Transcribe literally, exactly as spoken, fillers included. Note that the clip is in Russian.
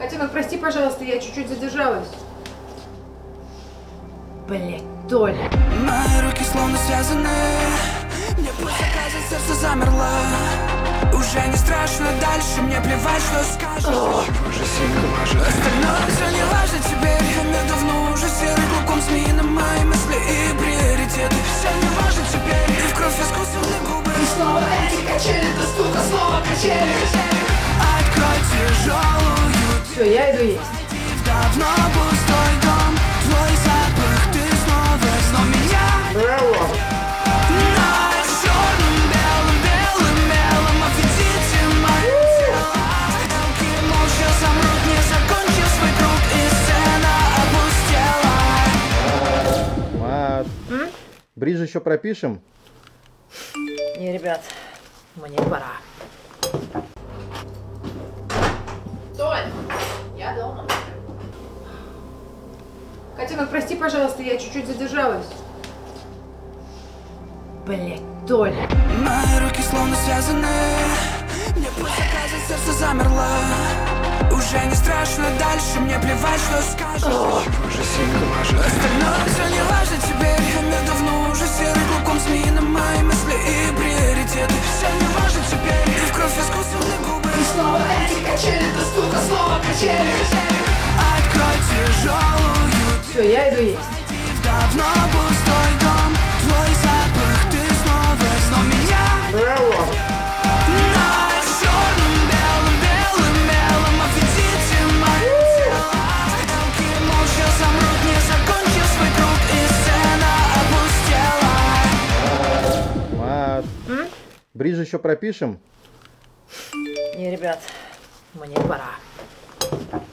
Котенок, прости, пожалуйста, я чуть-чуть задержалась. Блять, Толя. Мои руки словно связаны. Мне просто кажется, сердце замерло. Уже не страшно дальше, мне плевать, что скажешь. Чего же сильно важно? Остальное все не важно теперь. Я давно уже серый клубком змеиным. Мои мысли и приоритеты. Все не важно теперь. И в кровь искусственны губы. И снова эти качели, до стука, снова качели. Открой тяжелую. Все, я иду есть. В давно пустой дом. Твой запах, ты снова, снова меня. Браво! На черном, белом, белым, белым офигите мои тела. Стрелки молча замрут, не закончив свой круг, и сцена опустела. Маш, М? бридж еще пропишем? Не, ребят, мне пора. Толь, я дома. Котенок, прости, пожалуйста, я чуть-чуть задержалась. Блять, Толя. Мои руки словно связаны. Мне просто кажется, сердце замерло. Уже не страшно дальше, мне плевать, что скажешь. Чего же сильно важно? Остальное все не важно теперь. Я давно уже серый клубком змеиным. Мои мысли и приоритеты. Все не важно теперь. И в кровь искусственны губы. И снова эти качели, до стука, снова качели. Открой тяжелую. Все, я иду есть. В давно пустой дом. Твой запах, ты снова, снова меня. Браво! На черном, белом, белым, белым офигите мои тела. Стрелки молча замрут, не закончив свой круг, и сцена опустела. Маш, М? бридж еще пропишем? Не, ребят, мне пора.